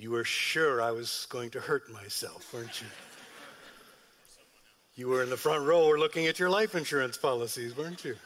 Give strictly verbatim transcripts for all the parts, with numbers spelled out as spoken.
You were sure I was going to hurt myself, weren't you? You were in the front row looking at your life insurance policies, weren't you?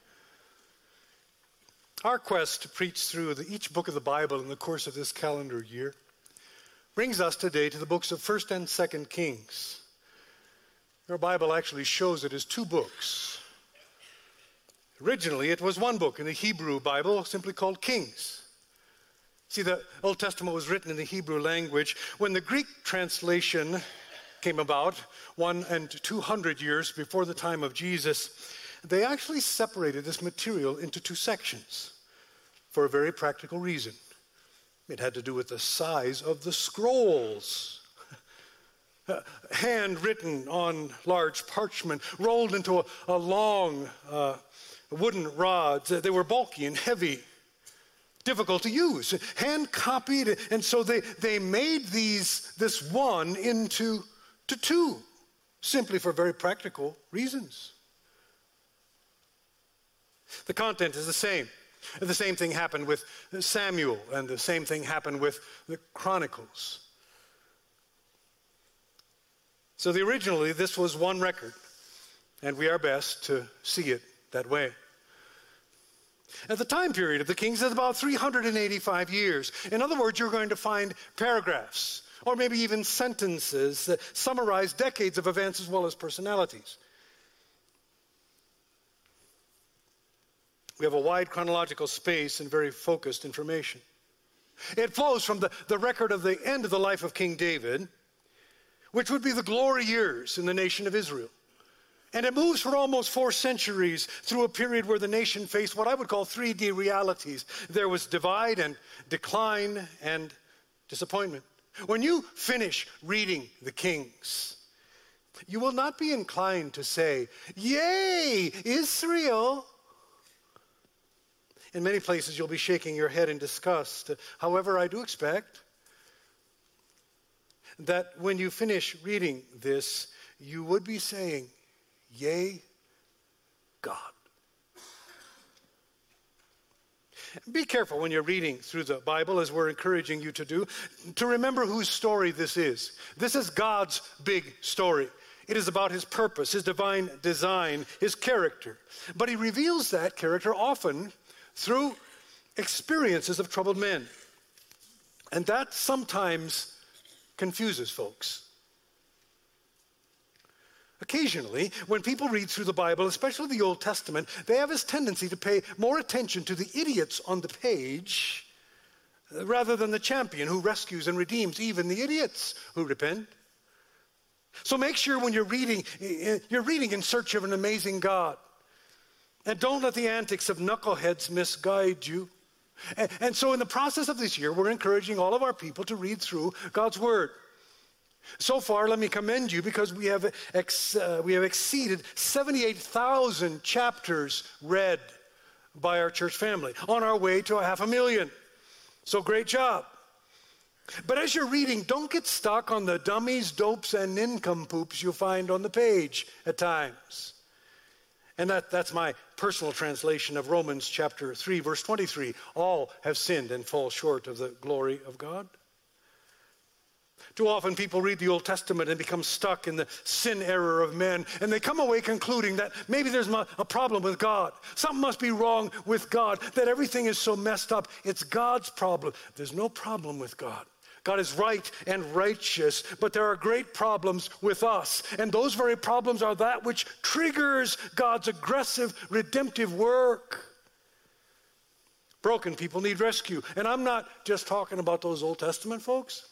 Our quest to preach through the, each book of the Bible in the course of this calendar year brings us today to the books of First and Second Kings. Your Bible actually shows it as two books. Originally, it was one book in the Hebrew Bible, simply called Kings. See, the Old Testament was written in the Hebrew language. When the Greek translation came about, one and two hundred years before the time of Jesus, they actually separated this material into two sections for a very practical reason. It had to do with the size of the scrolls. Handwritten on large parchment, rolled into a, a long uh, wooden rods. They were bulky and heavy, difficult to use, hand copied, and so they, they made these this one into to two, simply for very practical reasons. The content is the same. The same thing happened with Samuel, and the same thing happened with the Chronicles. So the, originally, this was one record, and we are best to see it that way. At the time period of the Kings is about three hundred eighty-five years. In other words, you're going to find paragraphs, or maybe even sentences that summarize decades of events as well as personalities. We have a wide chronological space and very focused information. It flows from the, the record of the end of the life of King David, which would be the glory years in the nation of Israel. And it moves for almost four centuries through a period where the nation faced what I would call three D realities. There was divide and decline and disappointment. When you finish reading the Kings, you will not be inclined to say, "Yay, Israel!" In many places, you'll be shaking your head in disgust. However, I do expect that when you finish reading this, you would be saying, "Yea, God." Be careful when you're reading through the Bible, as we're encouraging you to do, to remember whose story this is. This is God's big story. It is about his purpose, his divine design, his character. But he reveals that character often through experiences of troubled men. And that sometimes confuses folks. Occasionally, when people read through the Bible, especially the Old Testament, they have this tendency to pay more attention to the idiots on the page uh, rather than the champion who rescues and redeems even the idiots who repent. So make sure when you're reading, you're reading in search of an amazing God. And don't let the antics of knuckleheads misguide you. And, and so in the process of this year, we're encouraging all of our people to read through God's Word. So far, let me commend you because we have, ex, uh, we have exceeded seventy-eight thousand chapters read by our church family, on our way to a half a million. So great job. But as you're reading, don't get stuck on the dummies, dopes, and nincompoops you'll find on the page at times. And that, that's my personal translation of Romans chapter three, verse twenty-three. All have sinned and fall short of the glory of God. Too often people read the Old Testament and become stuck in the sin error of men, and they come away concluding that maybe there's a problem with God. Something must be wrong with God, that everything is so messed up. It's God's problem. There's no problem with God. God is right and righteous, but there are great problems with us. And those very problems are that which triggers God's aggressive, redemptive work. Broken people need rescue. And I'm not just talking about those Old Testament folks.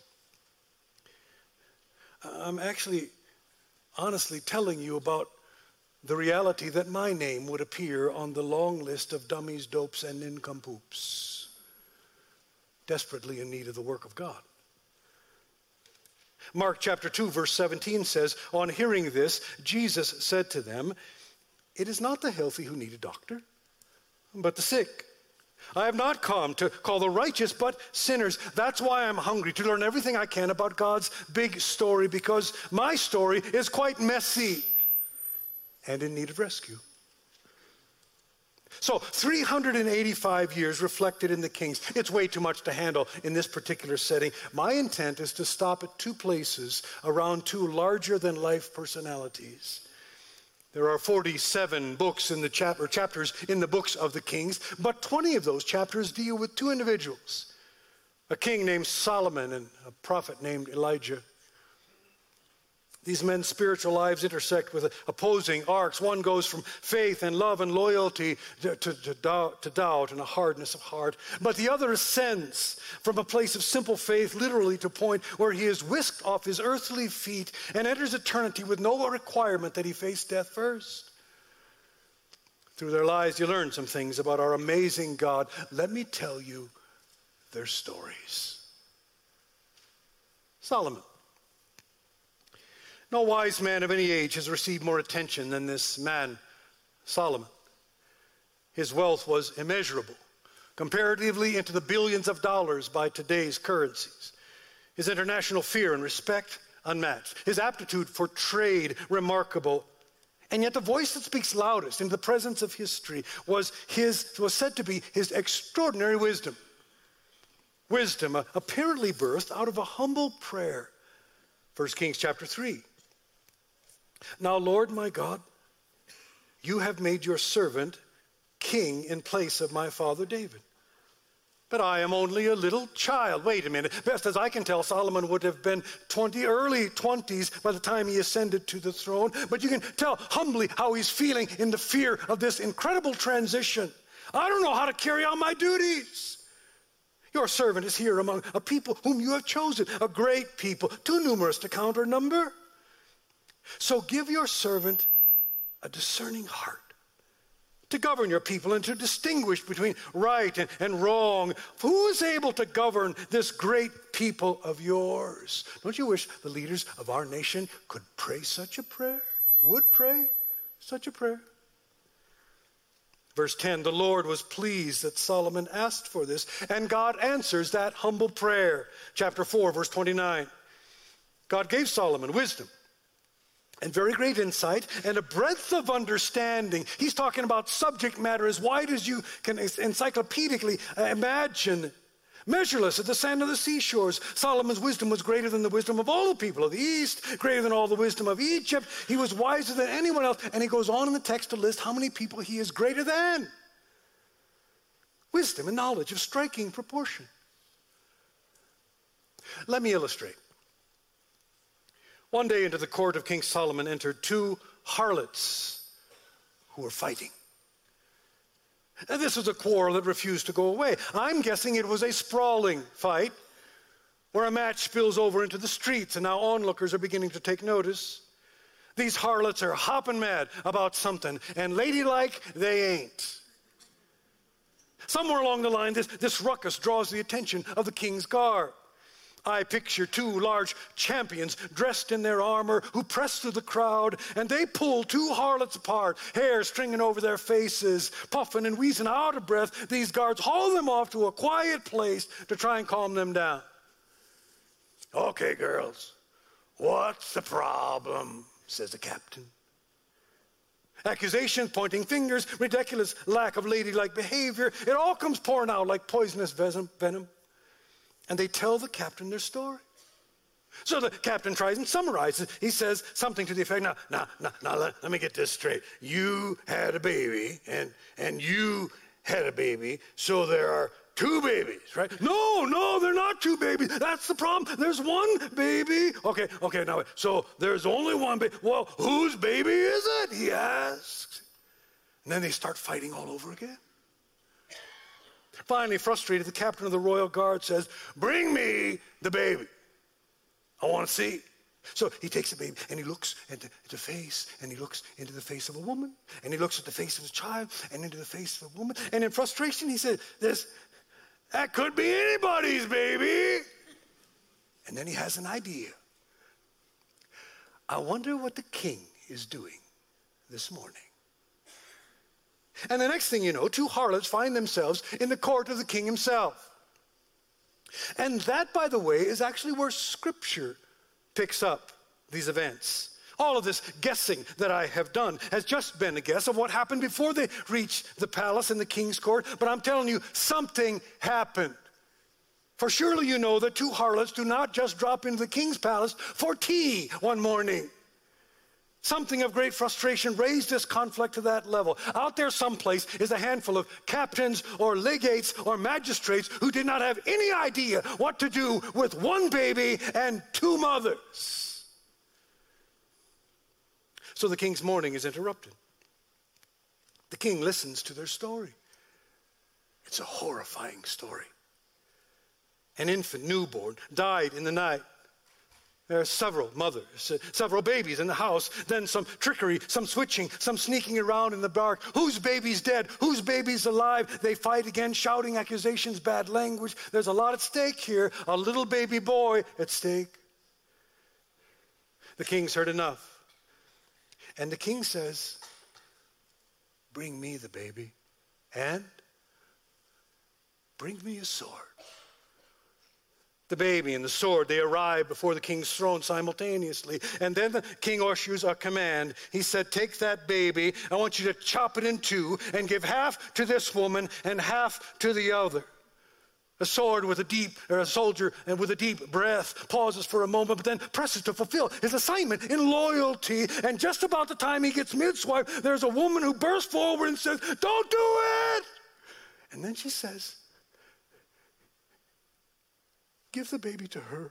I'm actually honestly telling you about the reality that my name would appear on the long list of dummies, dopes, and nincompoops, desperately in need of the work of God. Mark chapter two, verse seventeen says, on hearing this, Jesus said to them, "It is not the healthy who need a doctor, but the sick. I have not come to call the righteous, but sinners." That's why I'm hungry, to learn everything I can about God's big story, because my story is quite messy and in need of rescue. So three hundred eighty-five years reflected in the Kings. It's way too much to handle in this particular setting. My intent is to stop at two places around two larger-than-life personalities. There are forty-seven books in the chapter, chapters in the books of the Kings, but twenty of those chapters deal with two individuals, a king named Solomon and a prophet named Elijah. These men's spiritual lives intersect with opposing arcs. One goes from faith and love and loyalty to, to, to, doubt, to doubt and a hardness of heart. But the other ascends from a place of simple faith, literally to a point where he is whisked off his earthly feet and enters eternity with no requirement that he face death first. Through their lives, you learn some things about our amazing God. Let me tell you their stories. Solomon. No wise man of any age has received more attention than this man, Solomon. His wealth was immeasurable, comparatively into the billions of dollars by today's currencies. His international fear and respect, unmatched. His aptitude for trade, remarkable. And yet the voice that speaks loudest in the presence of history was, his, was said to be his extraordinary wisdom. Wisdom uh, apparently birthed out of a humble prayer. First Kings chapter three. Now, Lord my God, you have made your servant king in place of my father David. But I am only a little child. Wait a minute. Best as I can tell, Solomon would have been twenty, early twenties by the time he ascended to the throne. But you can tell humbly how he's feeling in the fear of this incredible transition. I don't know how to carry out my duties. Your servant is here among a people whom you have chosen, a great people, too numerous to count or number. So give your servant a discerning heart to govern your people and to distinguish between right and, and wrong. Who is able to govern this great people of yours? Don't you wish the leaders of our nation could pray such a prayer? Would pray such a prayer? Verse ten, the Lord was pleased that Solomon asked for this, and God answers that humble prayer. Chapter four, verse twenty-nine. God gave Solomon wisdom and very great insight and a breadth of understanding. He's talking about subject matter as wide as you can encyclopedically imagine. Measureless at the sand of the seashores. Solomon's wisdom was greater than the wisdom of all the people of the East, greater than all the wisdom of Egypt. He was wiser than anyone else. And he goes on in the text to list how many people he is greater than. Wisdom and knowledge of striking proportion. Let me illustrate. One day into the court of King Solomon entered two harlots who were fighting. And this was a quarrel that refused to go away. I'm guessing it was a sprawling fight where a match spills over into the streets, and now onlookers are beginning to take notice. These harlots are hopping mad about something, and ladylike, they ain't. Somewhere along the line, this, this ruckus draws the attention of the king's guard. I picture two large champions dressed in their armor who press through the crowd, and they pull two harlots apart, hair stringing over their faces, puffing and wheezing, out of breath. These guards haul them off to a quiet place to try and calm them down. Okay, girls, what's the problem? Says the captain. Accusations, pointing fingers, ridiculous lack of ladylike behavior. It all comes pouring out like poisonous venom. And they tell the captain their story. So the captain tries and summarizes. He says something to the effect, now, now, now, now let, let me get this straight. You had a baby, and, and you had a baby, so there are two babies, right? No, no, they're not two babies. That's the problem. There's one baby. Okay, okay, now, so there's only one baby. Well, whose baby is it? He asks. And then they start fighting all over again. Finally, frustrated, the captain of the royal guard says, bring me the baby. I want to see. So he takes the baby and he looks at the, at the face, and he looks into the face of a woman, and he looks at the face of a child and into the face of a woman. And in frustration, he said, this, that could be anybody's baby. And then he has an idea. I wonder what the king is doing this morning. And the next thing you know, two harlots find themselves in the court of the king himself. And that, by the way, is actually where Scripture picks up these events. All of this guessing that I have done has just been a guess of what happened before they reached the palace in the king's court. But I'm telling you, something happened. For surely you know that two harlots do not just drop into the king's palace for tea one morning. Something of great frustration raised this conflict to that level. Out there someplace is a handful of captains or legates or magistrates who did not have any idea what to do with one baby and two mothers. So the king's mourning is interrupted. The king listens to their story. It's a horrifying story. An infant newborn died in the night. There are several mothers, uh, several babies in the house, then some trickery, some switching, some sneaking around in the dark. Whose baby's dead? Whose baby's alive? They fight again, shouting accusations, bad language. There's a lot at stake here, a little baby boy at stake. The king's heard enough. And the king says, bring me the baby and bring me a sword. The baby and the sword, they arrive before the king's throne simultaneously. And then the king issues a command. He said, take that baby, I want you to chop it in two and give half to this woman and half to the other. A sword with a deep, or a soldier and with a deep breath pauses for a moment, but then presses to fulfill his assignment in loyalty. And just about the time he gets midswipe, there's a woman who bursts forward and says, don't do it! And then she says, give the baby to her.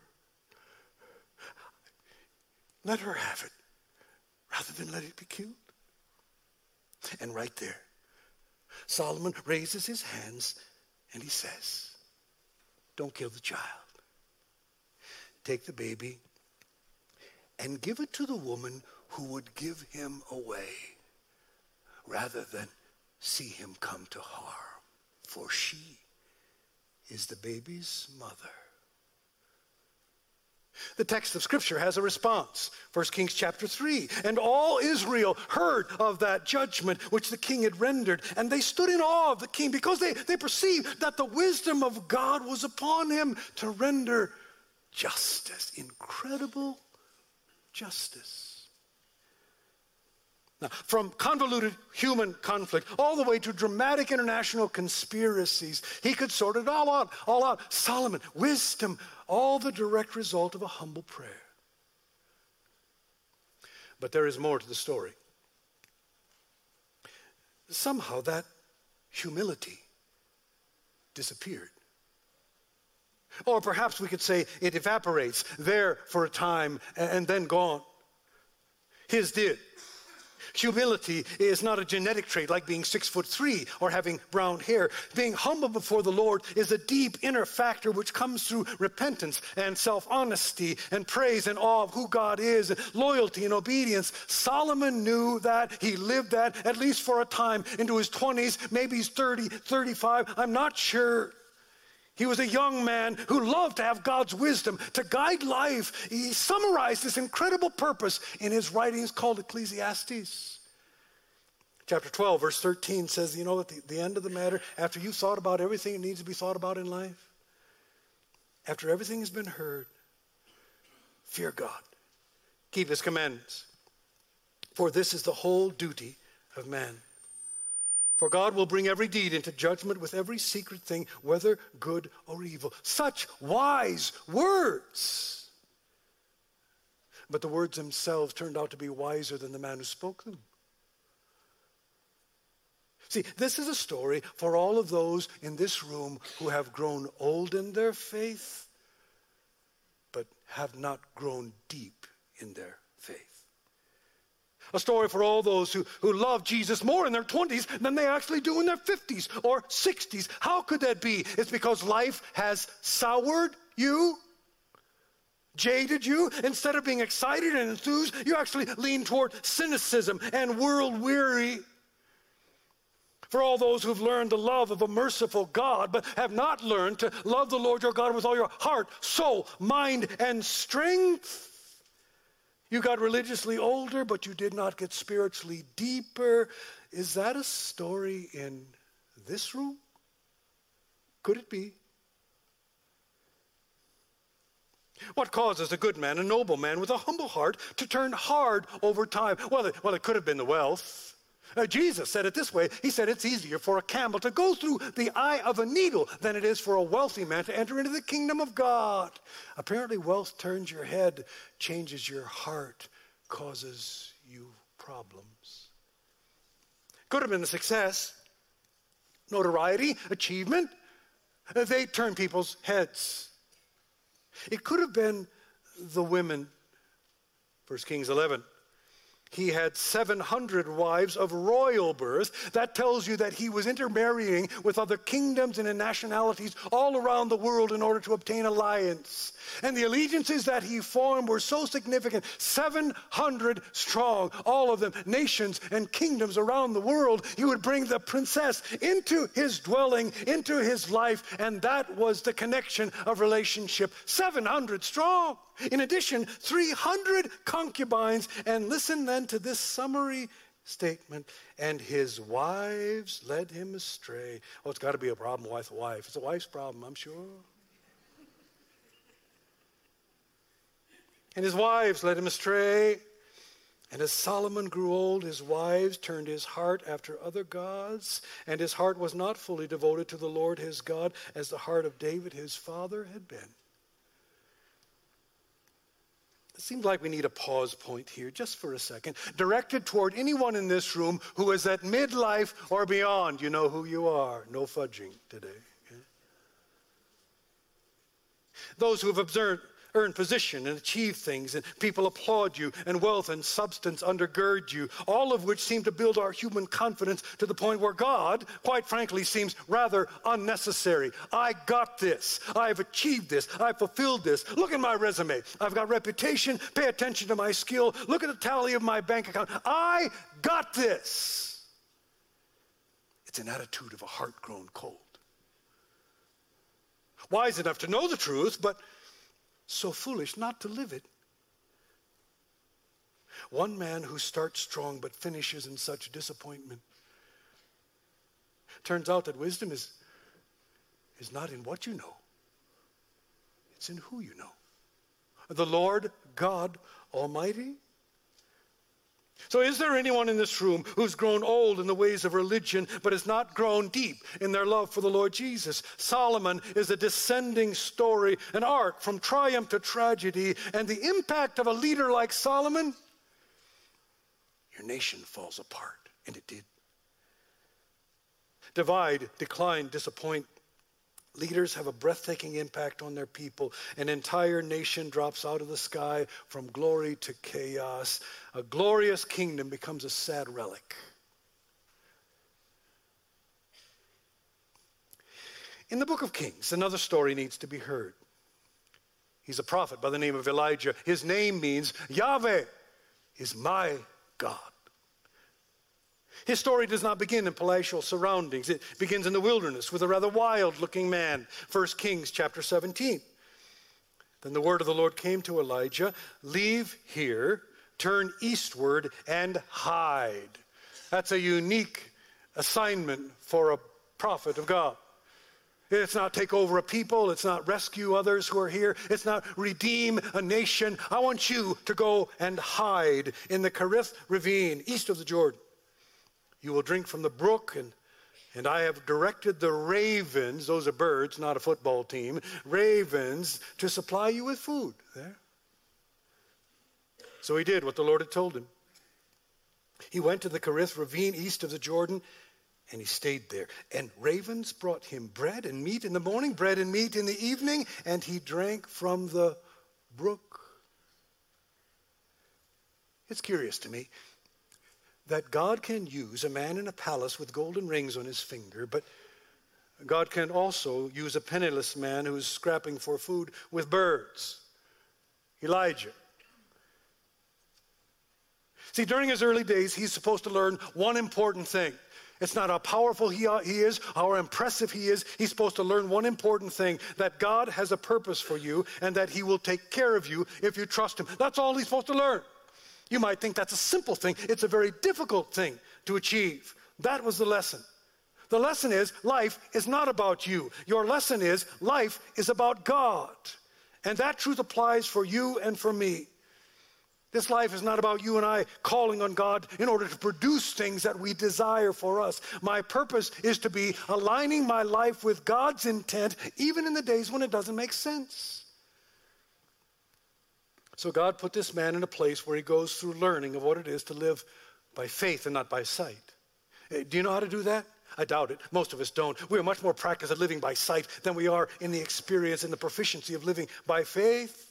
Let her have it, rather than let it be killed. And right there, Solomon raises his hands and he says, don't kill the child. Take the baby and give it to the woman who would give him away, rather than see him come to harm, for she is the baby's mother. The text of Scripture has a response. First Kings chapter three. And all Israel heard of that judgment which the king had rendered, and they stood in awe of the king because they, they perceived that the wisdom of God was upon him to render justice. Incredible justice. Now, from convoluted human conflict all the way to dramatic international conspiracies, he could sort it all out, all out. Solomon, wisdom, all the direct result of a humble prayer. But there is more to the story. Somehow that humility disappeared. Or perhaps we could say it evaporates there for a time and then gone. His did. Humility is not a genetic trait like being six foot three or having brown hair. Being humble before the Lord is a deep inner factor which comes through repentance and self-honesty and praise and awe of who God is, and loyalty and obedience. Solomon knew that. He lived that, at least for a time, into his twenties, maybe he's thirty, thirty-five, I'm not sure. He was a young man who loved to have God's wisdom to guide life. He summarized this incredible purpose in his writings called Ecclesiastes. Chapter twelve, verse thirteen says, you know, at the, the end of the matter, after you've thought about everything that needs to be thought about in life, after everything has been heard, fear God. Keep his commandments. For this is the whole duty of man. For God will bring every deed into judgment with every secret thing, whether good or evil. Such wise words. But the words themselves turned out to be wiser than the man who spoke them. See, this is a story for all of those in this room who have grown old in their faith, but have not grown deep in their faith. A story for all those who, who love Jesus more in their twenties than they actually do in their fifties or sixties. How could that be? It's because life has soured you, jaded you. Instead of being excited and enthused, you actually lean toward cynicism and world weary. For all those who've learned the love of a merciful God, but have not learned to love the Lord your God with all your heart, soul, mind, and strength. You got religiously older, but you did not get spiritually deeper. Is that a story in this room? Could it be? What causes a good man, a noble man with a humble heart, to turn hard over time? Well, it, well, it could have been the wealth. Uh, Jesus said it this way. He said it's easier for a camel to go through the eye of a needle than it is for a wealthy man to enter into the kingdom of God. Apparently, wealth turns your head, changes your heart, causes you problems. Could have been a success, notoriety, achievement. Uh, they turn people's heads. It could have been the women. First Kings eleven. He had seven hundred wives of royal birth. That tells you that he was intermarrying with other kingdoms and nationalities all around the world in order to obtain alliance. And the allegiances that he formed were so significant, seven hundred strong, all of them nations and kingdoms around the world. He would bring the princess into his dwelling, into his life, and that was the connection of relationship. seven hundred strong. In addition, three hundred concubines. And listen then to this summary statement. And his wives led him astray. Oh, it's got to be a problem with a wife. It's a wife's problem, I'm sure. And his wives led him astray. And as Solomon grew old, his wives turned his heart after other gods. And his heart was not fully devoted to the Lord his God, as the heart of David his father had been. It seems like we need a pause point here just for a second, directed toward anyone in this room who is at midlife or beyond. You know who you are. No fudging today. Okay? Those who have observed, earned position and achieved things, and people applaud you, and wealth and substance undergird you, all of which seem to build our human confidence to the point where God, quite frankly, seems rather unnecessary. I got this. I've achieved this. I've fulfilled this. Look at my resume. I've got reputation. Pay attention to my skill. Look at the tally of my bank account. I got this. It's an attitude of a heart grown cold. Wise enough to know the truth, but so foolish not to live it. One man who starts strong but finishes in such disappointment. Turns out that wisdom is, is not in what you know. It's in who you know. The Lord God Almighty. So is there anyone in this room who's grown old in the ways of religion but has not grown deep in their love for the Lord Jesus? Solomon is a descending story, an arc from triumph to tragedy, and the impact of a leader like Solomon, your nation falls apart, and it did. Divide, decline, disappoint. Leaders have a breathtaking impact on their people. An entire nation drops out of the sky from glory to chaos. A glorious kingdom becomes a sad relic. In the book of Kings, another story needs to be heard. He's a prophet by the name of Elijah. His name means Yahweh is my God. His story does not begin in palatial surroundings. It begins in the wilderness with a rather wild-looking man. First Kings chapter seventeen. Then the word of the Lord came to Elijah, leave here, turn eastward, and hide. That's a unique assignment for a prophet of God. It's not take over a people. It's not rescue others who are here. It's not redeem a nation. I want you to go and hide in the Kerith ravine east of the Jordan. You will drink from the brook, and, and I have directed the ravens, those are birds, not a football team, ravens, to supply you with food. There. So he did what the Lord had told him. He went to the Kerith ravine east of the Jordan, and he stayed there. And ravens brought him bread and meat in the morning, bread and meat in the evening, and he drank from the brook. It's curious to me that God can use a man in a palace with golden rings on his finger, but God can also use a penniless man who's scrapping for food with birds. Elijah. See, during his early days, he's supposed to learn one important thing. It's not how powerful he, he is, how impressive he is. He's supposed to learn one important thing, that God has a purpose for you and that he will take care of you if you trust him. That's all he's supposed to learn. You might think that's a simple thing. It's a very difficult thing to achieve. That was the lesson. The lesson is life is not about you. Your lesson is life is about God. And that truth applies for you and for me. This life is not about you and I calling on God in order to produce things that we desire for us. My purpose is to be aligning my life with God's intent, even in the days when it doesn't make sense. So God put this man in a place where he goes through learning of what it is to live by faith and not by sight. Do you know how to do that? I doubt it. Most of us don't. We are much more practiced at living by sight than we are in the experience and the proficiency of living by faith.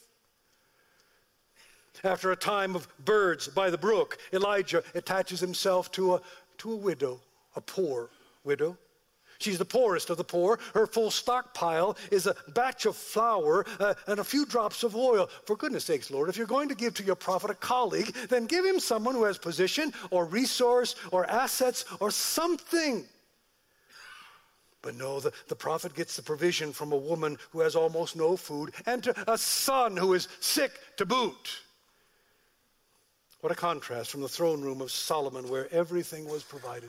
After a time of birds by the brook, Elijah attaches himself to a, to a widow, a poor widow. She's the poorest of the poor. Her full stockpile is a batch of flour uh, and a few drops of oil. For goodness sakes, Lord, if you're going to give to your prophet a colleague, then give him someone who has position or resource or assets or something. But no, the, the prophet gets the provision from a woman who has almost no food and to a son who is sick to boot. What a contrast from the throne room of Solomon where everything was provided.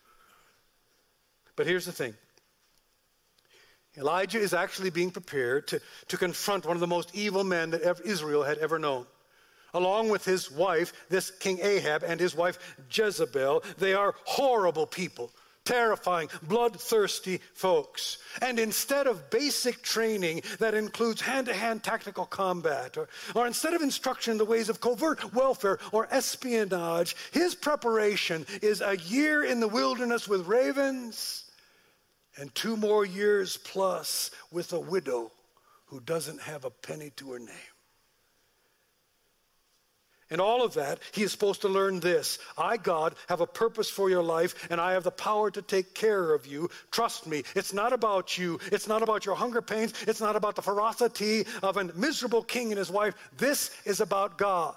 But here's the thing. Elijah is actually being prepared to, to confront one of the most evil men that ever, Israel had ever known. Along with his wife, this King Ahab, and his wife Jezebel, they are horrible people. Terrifying, bloodthirsty folks. And instead of basic training that includes hand-to-hand tactical combat, or, or instead of instruction in the ways of covert welfare or espionage, his preparation is a year in the wilderness with ravens and two more years plus with a widow who doesn't have a penny to her name. And all of that, he is supposed to learn this. I, God, have a purpose for your life, and I have the power to take care of you. Trust me, it's not about you. It's not about your hunger pains. It's not about the ferocity of a miserable king and his wife. This is about God.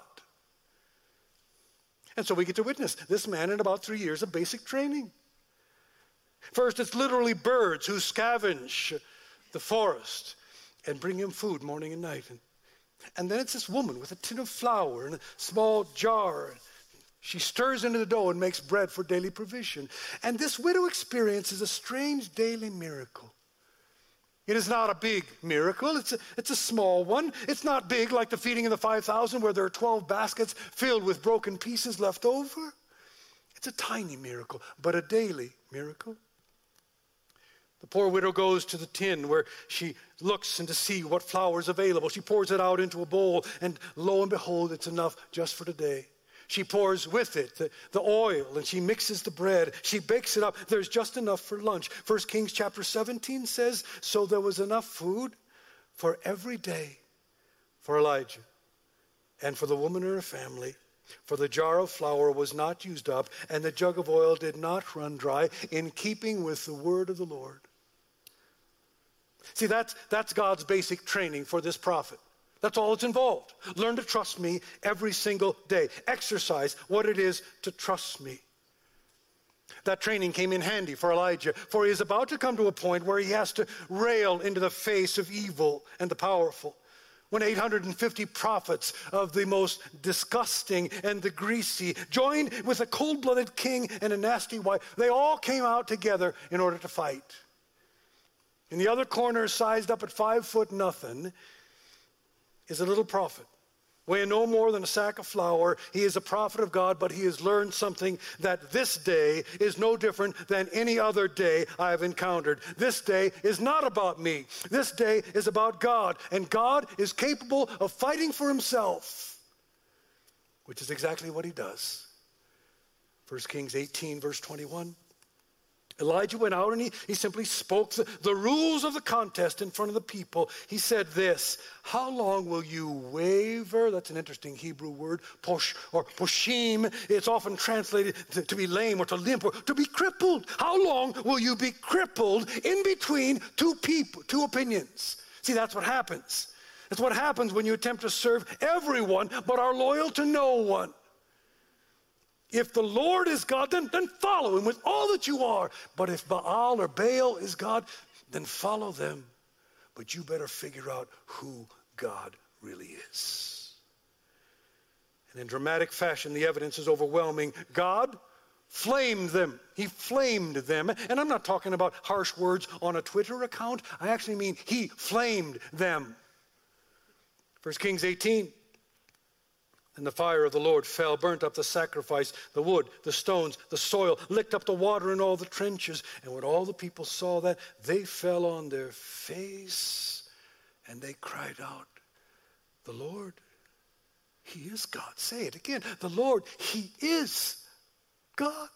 And so we get to witness this man in about three years of basic training. First, it's literally birds who scavenge the forest and bring him food morning and night. And And then it's this woman with a tin of flour and a small jar. She stirs into the dough and makes bread for daily provision. And this widow experiences a strange daily miracle. It is not a big miracle. It's a, it's a small one. It's not big like the feeding of the five thousand where there are twelve baskets filled with broken pieces left over. It's a tiny miracle, but a daily miracle. The poor widow goes to the tin where she looks and to see what flour is available. She pours it out into a bowl, and lo and behold, it's enough just for today. She pours with it the, the oil, and she mixes the bread. She bakes it up. There's just enough for lunch. First Kings chapter seventeen says, so there was enough food for every day for Elijah and for the woman and her family. For the jar of flour was not used up, and the jug of oil did not run dry, in keeping with the word of the Lord. See, that's, that's God's basic training for this prophet. That's all that's involved. Learn to trust me every single day. Exercise what it is to trust me. That training came in handy for Elijah, for he is about to come to a point where he has to rail into the face of evil and the powerful. When eight hundred fifty prophets of the most disgusting and the greasy joined with a cold-blooded king and a nasty wife, they all came out together in order to fight. In the other corner, sized up at five foot nothing, is a little prophet, weighing no more than a sack of flour. He is a prophet of God, but he has learned something that this day is no different than any other day I have encountered. This day is not about me. This day is about God, and God is capable of fighting for himself, which is exactly what he does. First Kings eighteen, verse twenty-one. Elijah went out and he, he simply spoke the, the rules of the contest in front of the people. He said this, how long will you waver? That's an interesting Hebrew word, posh or poshim. It's often translated to, to be lame or to limp or to be crippled. How long will you be crippled in between two people, two opinions? See, that's what happens. That's what happens when you attempt to serve everyone but are loyal to no one. If the Lord is God, then, then follow him with all that you are. But if Baal or Baal is God, then follow them. But you better figure out who God really is. And in dramatic fashion, the evidence is overwhelming. God flamed them. He flamed them. And I'm not talking about harsh words on a Twitter account. I actually mean he flamed them. First Kings eighteen. And the fire of the Lord fell, burnt up the sacrifice, the wood, the stones, the soil, licked up the water in all the trenches. And when all the people saw that, they fell on their face and they cried out, the Lord, he is God. Say it again. The Lord, he is God.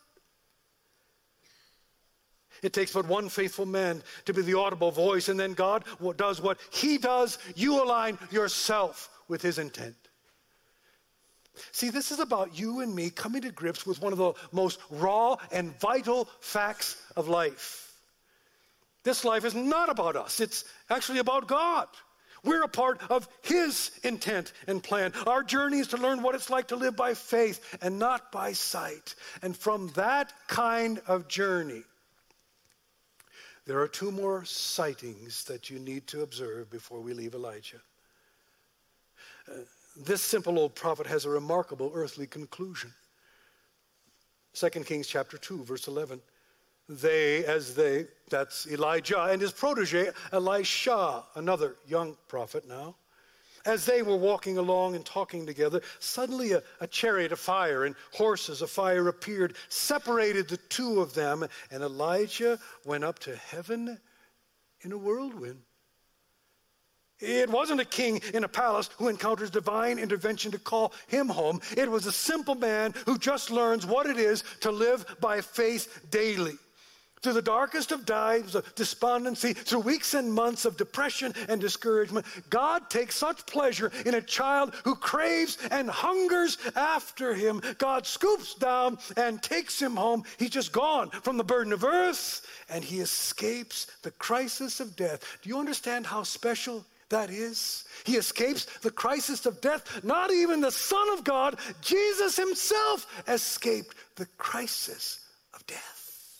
It takes but one faithful man to be the audible voice, and then God does what he does. You align yourself with his intent. See, this is about you and me coming to grips with one of the most raw and vital facts of life. This life is not about us. It's actually about God. We're a part of his intent and plan. Our journey is to learn what it's like to live by faith and not by sight. And from that kind of journey, there are two more sightings that you need to observe before we leave Elijah. Uh, This simple old prophet has a remarkable earthly conclusion. Second Kings chapter two, verse eleven. They, as they, that's Elijah and his protege, Elisha, another young prophet now. As they were walking along and talking together, suddenly a, a chariot of fire and horses of fire appeared, separated the two of them, and Elijah went up to heaven in a whirlwind. It wasn't a king in a palace who encounters divine intervention to call him home. It was a simple man who just learns what it is to live by faith daily. Through the darkest of times of despondency, through weeks and months of depression and discouragement, God takes such pleasure in a child who craves and hungers after him. God scoops down and takes him home. He's just gone from the burden of earth, and he escapes the crisis of death. Do you understand how special that is? He escapes the crisis of death. Not even the Son of God, Jesus himself, escaped the crisis of death.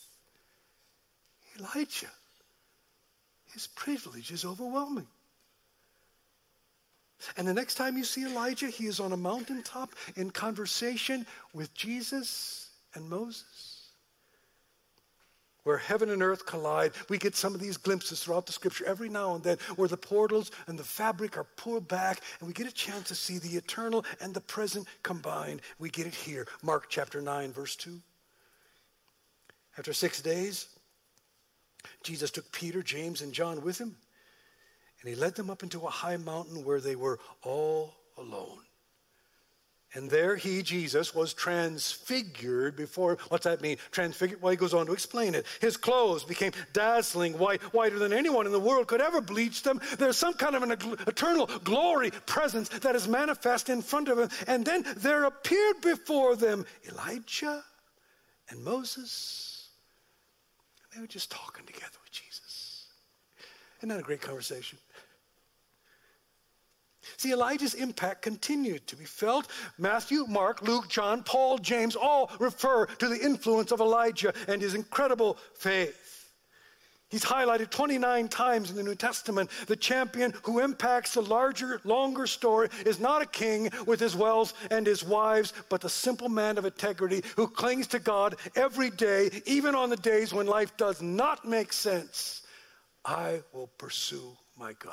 Elijah, his privilege is overwhelming. And the next time you see Elijah, he is on a mountaintop in conversation with Jesus and Moses. Where heaven and earth collide, we get some of these glimpses throughout the scripture every now and then, where the portals and the fabric are pulled back, and we get a chance to see the eternal and the present combined. We get it here, Mark chapter nine, verse two. After six days, Jesus took Peter, James, and John with him, and he led them up into a high mountain where they were all alone. And there he, Jesus, was transfigured before. What's that mean? Transfigured? Well, he goes on to explain it. His clothes became dazzling white, whiter than anyone in the world could ever bleach them. There's some kind of an eternal glory presence that is manifest in front of him. And then there appeared before them Elijah and Moses. And they were just talking together with Jesus. Isn't that a great conversation? See, Elijah's impact continued to be felt. Matthew, Mark, Luke, John, Paul, James all refer to the influence of Elijah and his incredible faith. He's highlighted twenty-nine times in the New Testament. The champion who impacts the larger, longer story is not a king with his wealth and his wives, but the simple man of integrity who clings to God every day, even on the days when life does not make sense. I will pursue my God.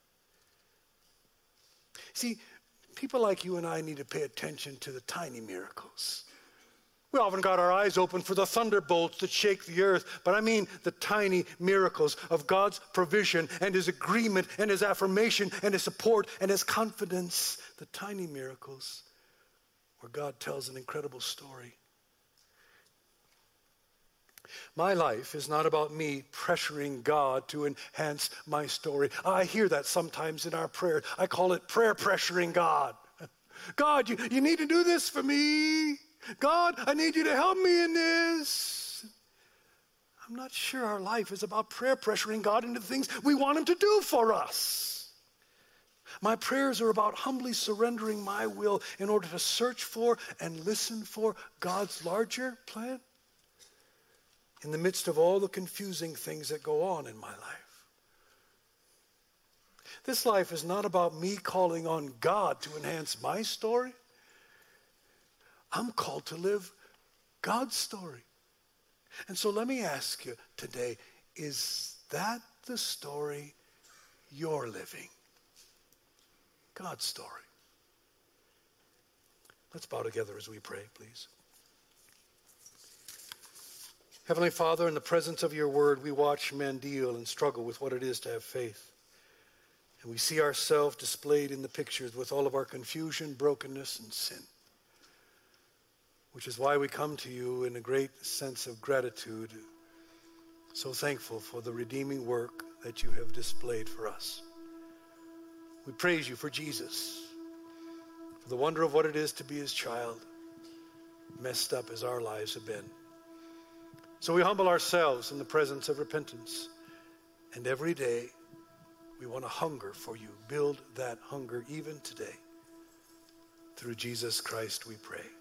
See, people like you and I need to pay attention to the tiny miracles. We often got our eyes open for the thunderbolts that shake the earth, but I mean the tiny miracles of God's provision and his agreement and his affirmation and his support and his confidence. The tiny miracles where God tells an incredible story. My life is not about me pressuring God to enhance my story. I hear that sometimes in our prayer. I call it prayer pressuring God. God, you, you need to do this for me. God, I need you to help me in this. I'm not sure our life is about prayer pressuring God into things we want him to do for us. My prayers are about humbly surrendering my will in order to search for and listen for God's larger plan in the midst of all the confusing things that go on in my life. This life is not about me calling on God to enhance my story. I'm called to live God's story. And so let me ask you today, is that the story you're living? God's story. Let's bow together as we pray, please. Heavenly Father, in the presence of your word, we watch men deal and struggle with what it is to have faith. And we see ourselves displayed in the pictures with all of our confusion, brokenness, and sin. Which is why we come to you in a great sense of gratitude, so thankful for the redeeming work that you have displayed for us. We praise you for Jesus, for the wonder of what it is to be his child, messed up as our lives have been. So we humble ourselves in the presence of repentance, and every day we want to hunger for you. Build that hunger even today. Through Jesus Christ we pray.